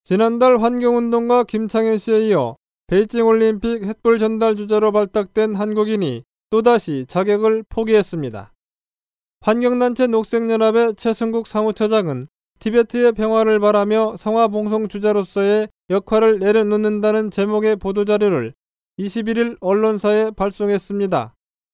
지난달 환경운동가 김창현 씨에 이어 베이징 올림픽 햇불 전달 주자로 발탁된 한국인이 또다시 자격을 포기했습니다. 환경단체 녹색연합의 최승국 사무처장은 티베트의 평화를 바라며 성화봉송 주자로서의 역할을 내려놓는다는 제목의 보도자료를 21일 언론사에 발송했습니다.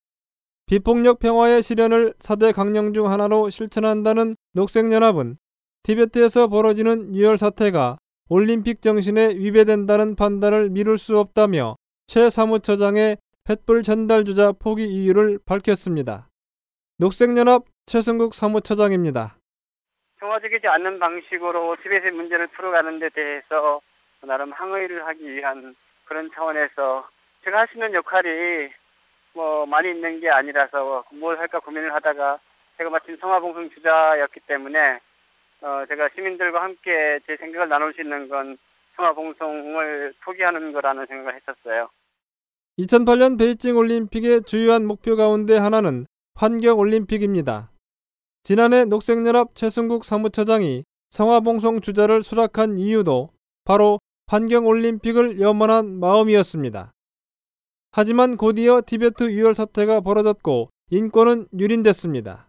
비폭력 평화의 실현을 4대 강령 중 하나로 실천한다는 녹색연합은 티베트에서 벌어지는 유혈 사태가 올림픽 정신에 위배된다는 판단을 미룰 수 없다며 최 사무처장의 햇불 전달주자 포기 이유를 밝혔습니다. 녹색연합 최승국 사무처장입니다. 평화적이지 않는 방식으로 티베트의 문제를 풀어가는 데 대해서 나름 항의를 하기 위한 그런 차원에서 제가 할 수 있는 역할이 많이 있는 게 아니라서 뭘 할까 고민을 하다가 제가 마침 성화봉송 주자였기 때문에 제가 시민들과 함께 제 생각을 나눌 수 있는 건 성화봉송을 포기하는 거라는 생각을 했었어요. 2008년 베이징 올림픽의 주요한 목표 가운데 하나는 환경올림픽입니다. 지난해 녹색연합 최승국 사무처장이 성화봉송 주자를 수락한 이유도 바로 환경올림픽을 염원한 마음이었습니다. 하지만 곧이어 티베트 유혈 사태가 벌어졌고 인권은 유린됐습니다.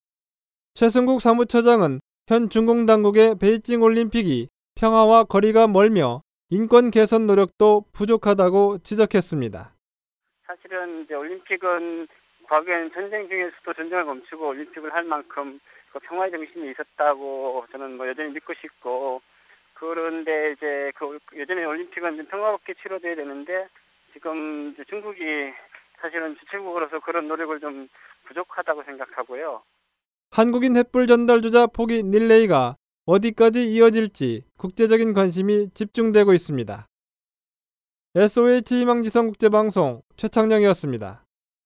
최승국 사무처장은 현 중공 당국의 베이징 올림픽이 평화와 거리가 멀며 인권 개선 노력도 부족하다고 지적했습니다. 사실은 이제 올림픽은 과거에는 전쟁 중에서도 전쟁을 멈추고 올림픽을 할 만큼 그 평화의 정신이 있었다고 저는 여전히 믿고 싶고, 그런데 이제 여전히 올림픽은 평화롭게 치러져야 되는데 지금 이제 중국이 사실은 주최국으로서 그런 노력을 좀 부족하다고 생각하고요. 한국인 햇불 전달주자 포기 릴레이가 어디까지 이어질지 국제적인 관심이 집중되고 있습니다. SOH 희망지성 국제방송 최창령이었습니다.